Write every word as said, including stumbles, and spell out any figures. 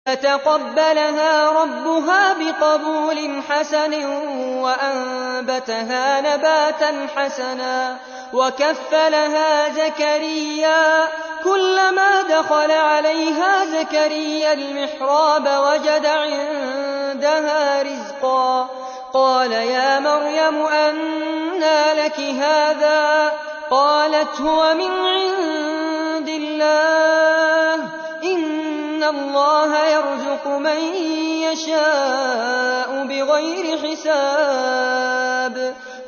فَتَقَبَّلَهَا رَبُّهَا بِقَبُولٍ حَسَنٍ وَأَنبَتَهَا نَبَاتًا حَسَنًا وَكَفَّلَهَا زَكَرِيَّا ۖ كُلَّمَا دَخَلَ عَلَيْهَا زَكَرِيَّا الْمِحْرَابَ وَجَدَ عِندَهَا رِزْقًا قَالَ يَا مَرْيَمُ أَنَّىٰ لَكِ هَٰذَا ۖ قَالَتْ هُوَ مِنْ عِندِ اللَّهِ ۖ إِنَّ اللَّهَ يَرْزُقُ مَن يَشَاءُ بِغَيْرِ حِسَابٍ